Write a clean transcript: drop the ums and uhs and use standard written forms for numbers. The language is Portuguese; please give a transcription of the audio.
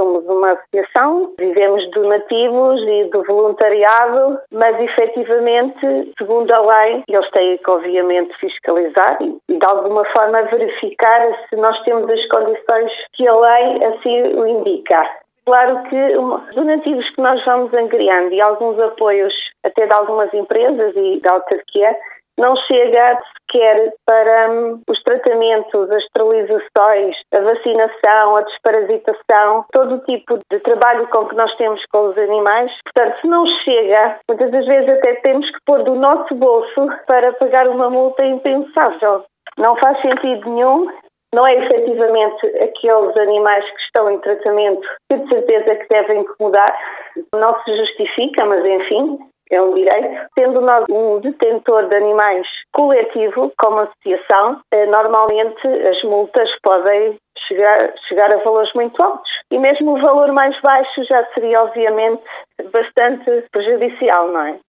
somos uma associação, vivemos de donativos e do voluntariado, mas efetivamente, segundo a lei, eles têm que obviamente fiscalizar e de alguma forma verificar se nós temos as condições que a lei assim o indica. Claro que os donativos que nós vamos angariando e alguns apoios até de algumas empresas e da autarquia não chega sequer para os tratamentos, as esterilizações, a vacinação, a desparasitação, todo o tipo de trabalho com que nós temos com os animais. Portanto, se não chega, muitas das vezes até temos que pôr do nosso bolso para pagar uma multa impensável. Não faz sentido nenhum. Não é efetivamente aqueles animais que estão em tratamento que de certeza que devem mudar. Não se justifica, mas enfim, é um direito. Sendo nós um detentor de animais coletivo, como associação, normalmente as multas podem chegar a valores muito altos. E mesmo o valor mais baixo já seria, obviamente, bastante prejudicial, não é?